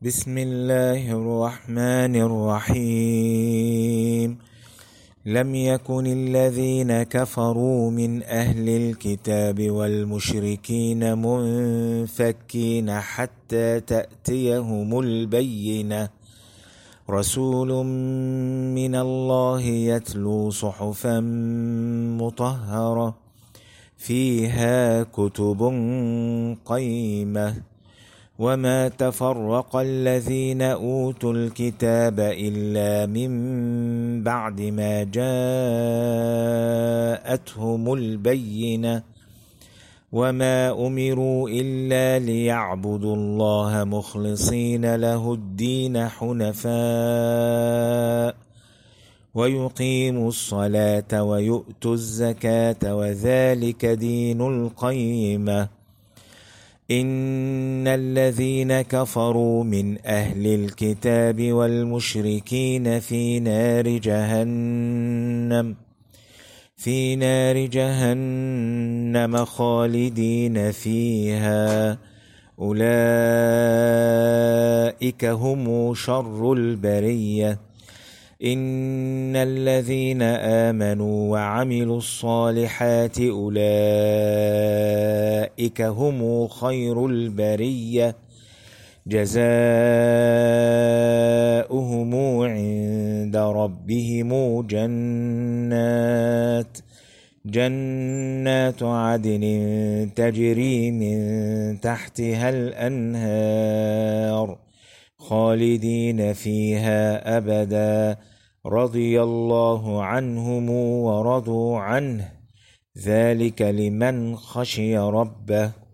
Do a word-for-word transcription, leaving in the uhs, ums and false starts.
بسم الله الرحمن الرحيم. لم يكن الذين كفروا من أهل الكتاب والمشركين منفكين حتى تأتيهم البينة، رسول من الله يتلو صحفا مطهرة فيها كتب قيمة. وما تفرق الذين أوتوا الكتاب إلا من بعد ما جاءتهم البينة، وما أمروا إلا ليعبدوا الله مخلصين له الدين حنفاء ويقيموا الصلاة ويؤتوا الزكاة وذلك دين القيمة. إن الذين كفروا من أهل الكتاب والمشركين في نار جهنم في نار جهنم خالدين فيها، أولئك هم شر البرية. إن الذين آمنوا وعملوا الصالحات أولئك هم خير البرية، جزاؤهم عند ربهم جنات جنات عدن تجري من تحتها الأنهار خالدين فيها أبدا، رضي الله عنهم ورضوا عنه، ذلك لمن خشي ربه.